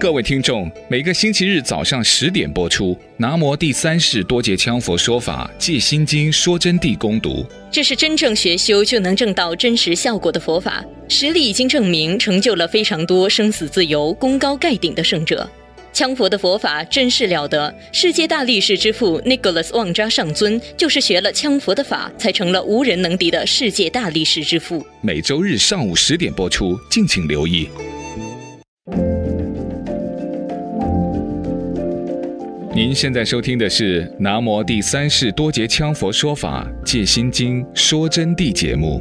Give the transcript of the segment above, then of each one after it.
各位听众，每个星期日早上10点播出南摩第三世多杰羌佛说法戒心经说真谛攻读。 这是真正学修就能证到真实效果的佛法，实力已经证明，成就了非常多生死自由、功高盖顶的圣者。羌佛的佛法真是了得，世界大力士之父 Nicholas 旺扎上尊就是学了羌佛的法，才成了无人能敌的世界大力士之父。 每周日上午10点播出，敬请留意。您现在收听的是南摩第三世多杰羌佛说法戒心经说真谛节目。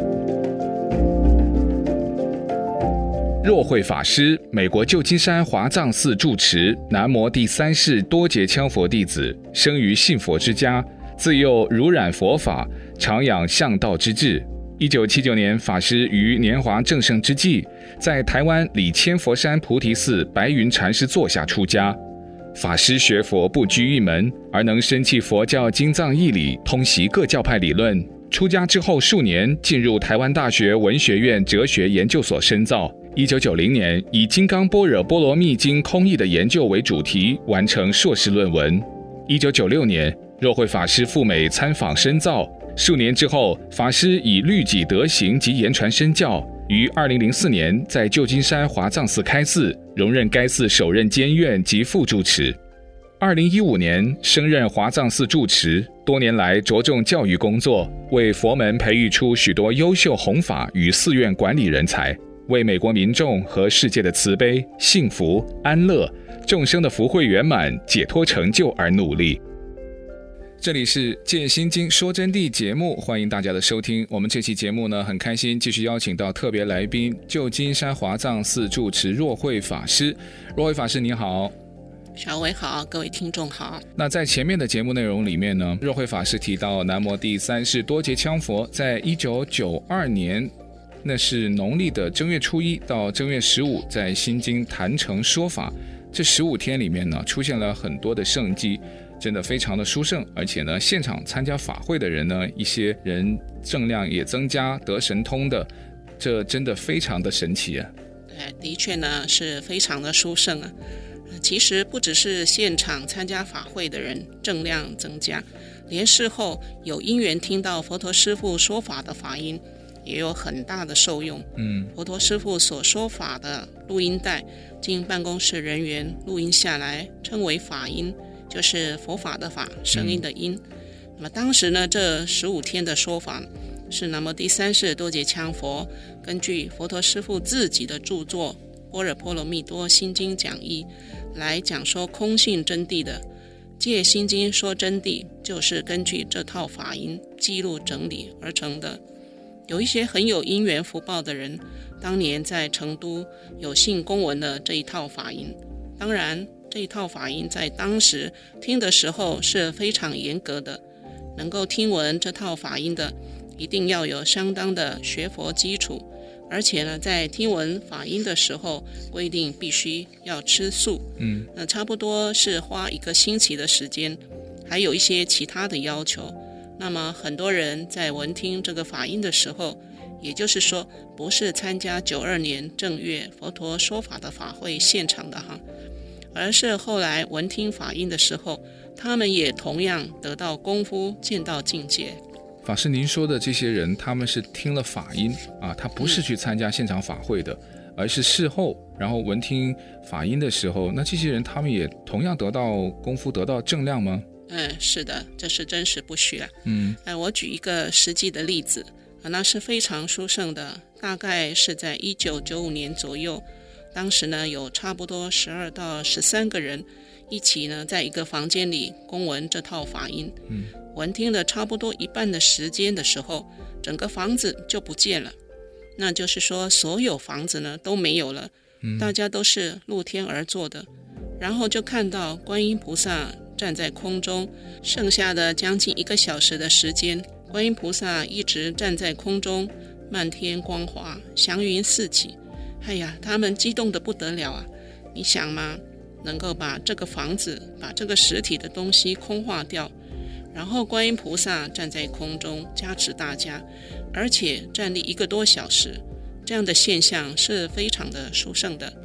若慧法师，美国旧金山华藏寺住持，南摩第三世多杰羌佛弟子，生于信佛之家，自幼濡染佛法，常养向道之志。1979年，法师于年华正盛之际，在台湾里千佛山菩提寺白云禅师座下出家。法师学佛不拘一门，而能深契佛教经藏义理，通习各教派理论。出家之后数年，进入台湾大学文学院哲学研究所深造。1990年，以《金刚般若波罗蜜经》空义的研究为主题，完成硕士论文。1996年，若慧法师赴美参访深造。数年之后，法师以律己德行及言传身教，于2004年在旧金山华藏寺开寺，荣任该寺首任监院及副住持。2015年升任华藏寺住持，多年来着重教育工作，为佛门培育出许多优秀弘法与寺院管理人才，为美国民众和世界的慈悲、幸福、安乐、众生的福慧圆满、解脱成就而努力。这里是戒心经说真谛节目，欢迎大家的收听。我们这期节目呢，很开心继续邀请到特别来宾旧金山华藏寺住持若慧法师。若慧法师你好。 小伟好，各位听众好。 那在前面的节目内容里面呢，若慧法师提到南摩第三世多杰羌佛在1992年，那是农历的正月初1到正月15，在心经坛城说法。这15天里面呢，出现了很多的圣迹，真的非常的殊胜，而且呢，现场参加法会的人呢，一些人正量也增加，得神通的，这真的非常的神奇啊！ 的确呢，是非常的殊胜啊。其实不只是现场参加法会的人正量增加，连事后有因缘听到佛陀师父说法的法音，也有很大的受用。佛陀师父所说法的录音带，经办公室人员录音下来，称为法音，就是佛法的法，声音的音。那么当时呢，这15天的说法是南无第三世多杰羌佛根据佛陀师父自己的著作《般若波罗蜜多心经讲义》来讲说空性真谛的。戒心经说真谛就是根据这套法音记录整理而成的。有一些很有因缘福报的人，当年在成都有幸公闻了这一套法音。当然这一套法音在当时听的时候是非常严格的，能够听闻这套法音的一定要有相当的学佛基础，而且呢，在听闻法音的时候规定必须要吃素，那差不多是花1个星期的时间，还有一些其他的要求。那么很多人在闻听这个法音的时候，也就是说不是参加92年正月佛陀说法的法会现场的哈，而是后来闻听法音的时候，他们也同样得到功夫，见到境界。 法师您说的这些人，他们是听了法音啊，他不是去参加现场法会的，而是事后然后闻听法音的时候，那这些人他们也同样得到功夫，得到正量吗？ 是的，这是真实不虚啊。我举一个实际的例子，那是非常殊胜的，大概是在1995年左右，当时呢有差不多12到13个人一起呢在一个房间里恭闻这套法音。闻听了差不多一半的时间的时候，整个房子就不见了。那就是说所有房子呢都没有了，大家都是露天而坐的。然后就看到观音菩萨站在空中，剩下的将近1个小时的时间，观音菩萨一直站在空中，漫天光华，祥云四起。他们激动得不得了啊！你想吗？能够把这个房子，把这个实体的东西空化掉，然后观音菩萨站在空中加持大家，而且站立1个多小时，这样的现象是非常的殊胜的。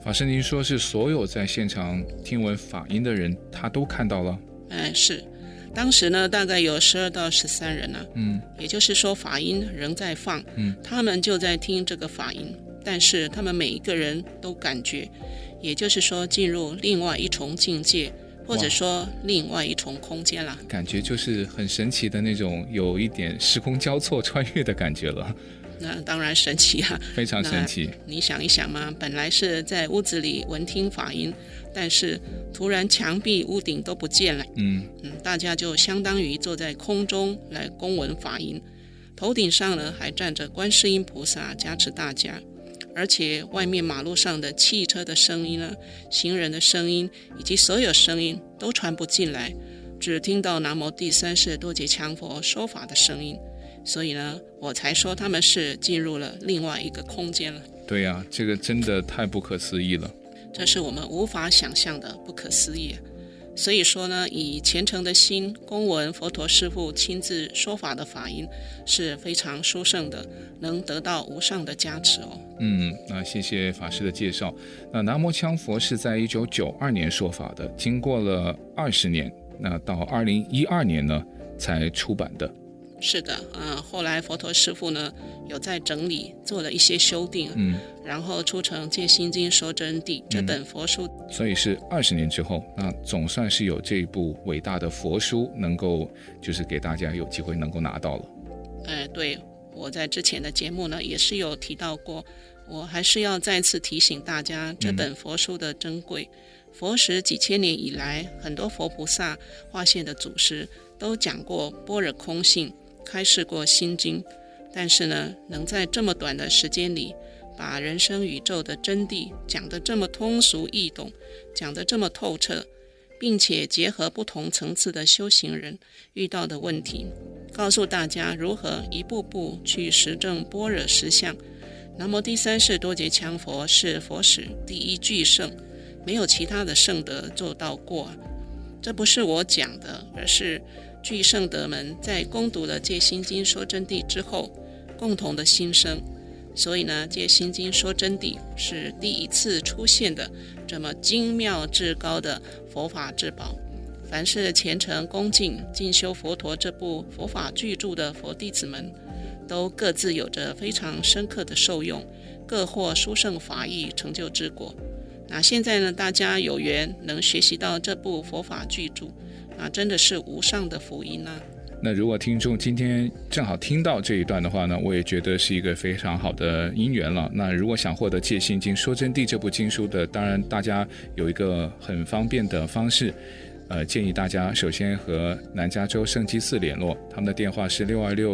法师，您说是所有在现场听闻法音的人他都看到了？ 是，当时呢大概有12到13人啊，也就是说法音仍在放，他们就在听这个法音，但是他们每一个人都感觉，也就是说进入另外一重境界，或者说另外一重空间了。 感觉就是很神奇的那种，有一点时空交错穿越的感觉了。 那当然神奇啊， 非常神奇。 你想一想嘛，本来是在屋子里闻听法音，但是突然墙壁、屋顶都不见了。大家就相当于坐在空中来恭闻法音，头顶上呢还站着观世音菩萨加持大家，而且外面马路上的汽车的声音呢、行人的声音以及所有声音都传不进来，只听到南无第三世多杰羌佛说法的声音。所以呢，我才说他们是进入了另外一个空间了。 对呀，这个真的太不可思议了， 这是我们无法想象的不可思议。所以说呢，以虔诚的心恭闻佛陀师父亲自说法的法音是非常殊胜的，能得到无上的加持哦。 那谢谢法师的介绍。那南无羌佛是在1992年说法的，经过了20年，那到2012年呢才出版的。 是的，后来佛陀师父呢有在整理，做了一些修订，然后出成《戒心经说真谛》这本佛书， 所以是20年之后，那总算是有这部伟大的佛书能够就是给大家有机会能够拿到了。 对，我在之前的节目呢也是有提到过，我还是要再次提醒大家这本佛书的珍贵。佛时几千年以来，很多佛菩萨化现的祖师都讲过般若空性，开示过心经，但是呢，能在这么短的时间里把人生宇宙的真谛讲得这么通俗易懂，讲得这么透彻，并且结合不同层次的修行人遇到的问题，告诉大家如何一步步去实证般若实相。南无第三世多杰羌佛是佛史第一巨圣，没有其他的圣德做到过。这不是我讲的，而是巨圣德们在攻读了《戒心经说真谛》之后共同的心声。所以呢，《戒心经说真谛》是第一次出现的这么精妙至高的佛法至宝。凡是虔诚恭敬进修佛陀这部佛法巨著的佛弟子们，都各自有着非常深刻的受用，各获殊胜法益成就之果。那现在呢，大家有缘能学习到这部佛法巨著，那真的是无上的福音啊。 那如果听众今天正好听到这一段的话呢，我也觉得是一个非常好的因缘了。那如果想获得《戒心经说真谛》这部经书的，当然大家有一个很方便的方式，建议大家首先和南加州圣基寺联络，他们的电话是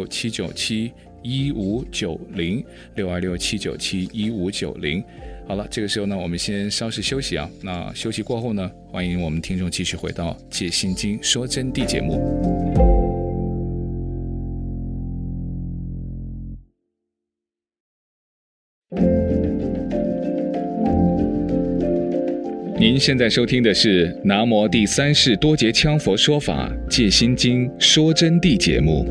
626-797-1590，626-797-1590。好了，这个时候呢，我们先稍事休息啊。那休息过后呢，欢迎我们听众继续回到《戒心经说真谛》节目。您现在收听的是南无第三世多杰羌佛说法《戒心经说真谛》节目。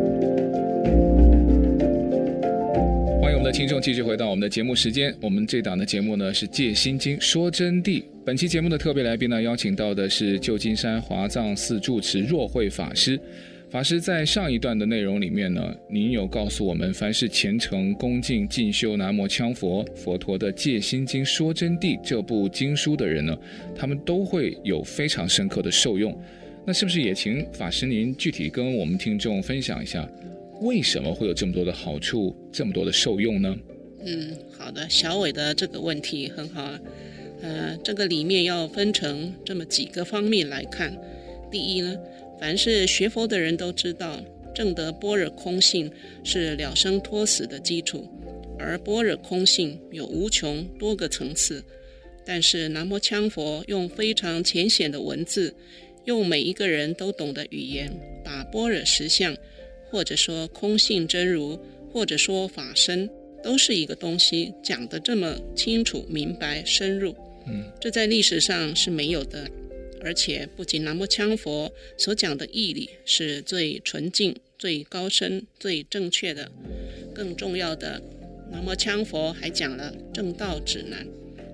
欢迎我们的听众继续回到我们的节目时间。我们这档的节目呢是《戒心经说真谛》。本期节目的特别来宾呢，邀请到的是旧金山华藏寺住持若慧法师。法师在上一段的内容里面呢，您有告诉我们，凡是虔诚恭敬进修南无羌佛佛陀的《戒心经说真谛》这部经书的人呢，他们都会有非常深刻的受用。那是不是也请法师您具体跟我们听众分享一下，为什么会有这么多的好处，这么多的受用呢？ 好的，小伟的这个问题很好。这个里面要分成这么几个方面来看。第一呢，凡是学佛的人都知道，证得般若空性是了生脱死的基础，而般若空性有无穷多个层次。但是南无羌佛用非常浅显的文字，用每一个人都懂的语言，把般若实相，或者说空性真如，或者说法身，都是一个东西，讲得这么清楚明白深入。这在历史上是没有的。而且不仅南无羌佛所讲的义理是最纯净、最高深、最正确的，更重要的，南无羌佛还讲了正道指南。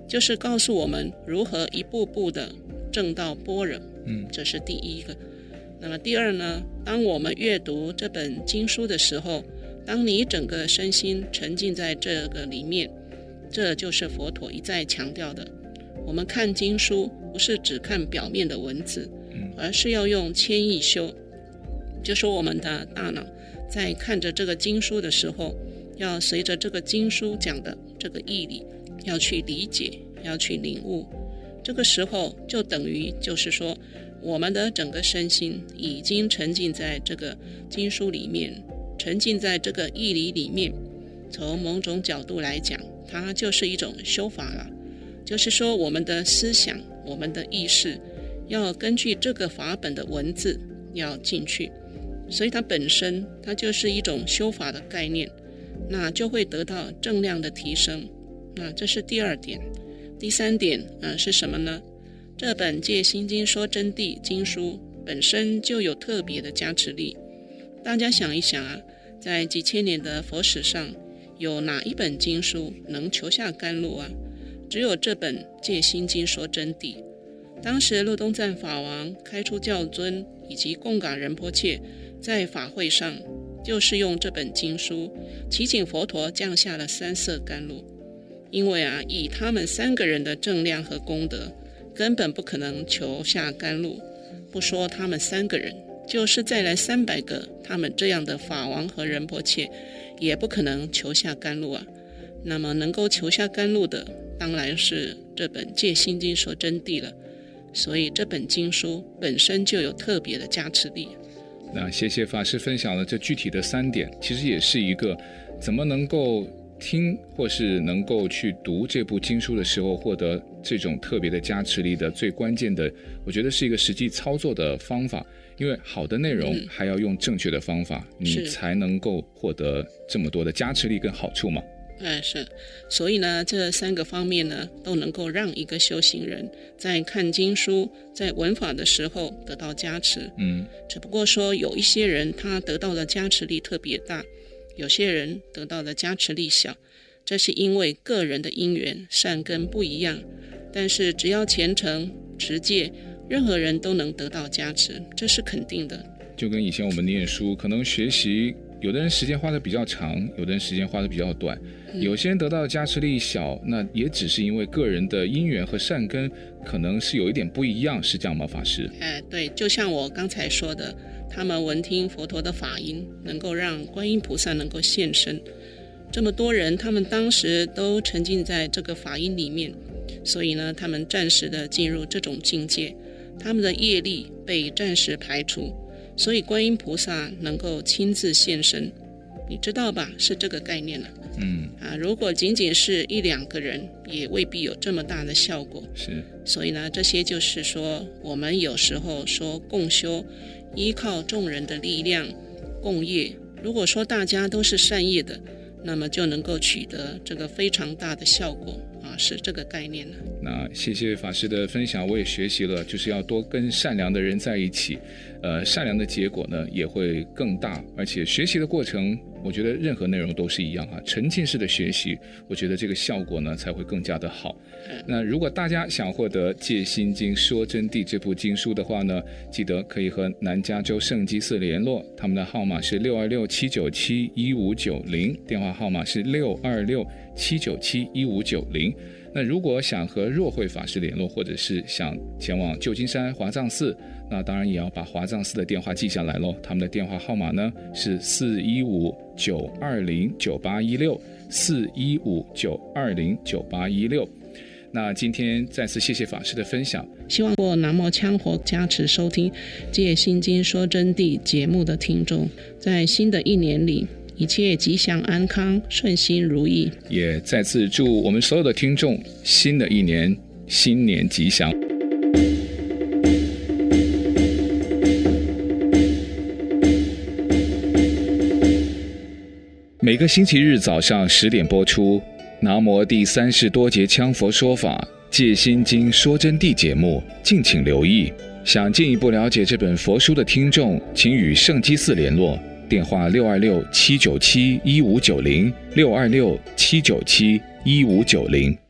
就是告诉我们如何一步步的证到般若，这是第一个。那么第二呢，当我们阅读这本经书的时候，当你整个身心沉浸在这个里面，这就是佛陀一再强调的，我们看经书不是只看表面的文字，而是要用谦意修，就说我们的大脑在看着这个经书的时候，要随着这个经书讲的这个义理，要去理解，要去领悟。这个时候就等于就是说，我们的整个身心已经沉浸在这个经书里面，沉浸在这个义理里面。从某种角度来讲，它就是一种修法了。就是说，我们的思想，我们的意识，要根据这个法本的文字要进去，所以它本身它就是一种修法的概念，那就会得到正量的提升。那这是第二点。第三点是什么呢？这本《戒心经说真谛》经书本身就有特别的加持力。大家想一想啊，在几千年的佛史上，有哪一本经书能求下甘露啊？只有这本《戒心经说真谛》。当时禄东赞法王、开出教尊以及贡嘎仁波切在法会上，就是用这本经书祈请佛陀降下了三色甘露。因为以他们3个人的正量和功德，根本不可能求下甘露。不说他们3个人，就是再来300个他们这样的法王和仁波切，也不可能求下甘露啊。那么能够求下甘露的，当然是这本《戒心经说真谛》了。所以这本经书本身就有特别的加持力。 那谢谢法师分享了这具体的3点，其实也是一个怎么能够听或是能够去读这部经书的时候获得这种特别的加持力的最关键的，我觉得是一个实际操作的方法。因为好的内容还要用正确的方法，你才能够获得这么多的加持力跟好处嘛。 是，所以呢，这3个方面呢，都能够让一个修行人在看经书、在闻法的时候得到加持。只不过说有一些人他得到的加持力特别大，有些人得到的加持力小，这是因为个人的因缘善根不一样。但是只要虔诚持戒，任何人都能得到加持，这是肯定的。 就跟以前我们念书，可能学习有的人时间花得比较长，有的人时间花得比较短，有些人得到的加持力小，那也只是因为个人的因缘和善根可能是有一点不一样，是这样吗，法师？ 对，就像我刚才说的，他们闻听佛陀的法音，能够让观音菩萨能够现身。这么多人，他们当时都沉浸在这个法音里面，所以呢，他们暂时的进入这种境界，他们的业力被暂时排除，所以观音菩萨能够亲自现身，你知道吧？是这个概念了。如果仅仅是1、2个人，也未必有这么大的效果。 是， 所以呢，这些就是说，我们有时候说共修，依靠众人的力量共业。如果说大家都是善业的，那么就能够取得这个非常大的效果是这个概念了。 那谢谢法师的分享，我也学习了，就是要多跟善良的人在一起，善良的结果呢也会更大。而且学习的过程，我觉得任何内容都是一样沉浸式的学习，我觉得这个效果呢才会更加的好。那如果大家想获得《戒心经说真谛》这部经书的话呢，记得可以和南加州圣基寺联络，他们的号码是626-797-1590，电话号码是626-797-1590。那如果想和若慧法师联络，或者是想前往旧金山华藏寺，那当然也要把华藏寺的电话记下来咯，他们的电话号码呢是415-920-9816，415-920-9816。那今天再次谢谢法师的分享， 希望过南无羌佛加持收听《戒心经说真谛》节目的听众，在新的1年里一切吉祥安康，顺心如意。 也再次祝我们所有的听众新的1年新年吉祥。每个星期日早上10点播出南无第3世多杰羌佛说法戒心经说真谛节目，敬请留意。想进一步了解这本佛书的听众，请与圣基寺联络，电话626-797-1590，626-797-1590。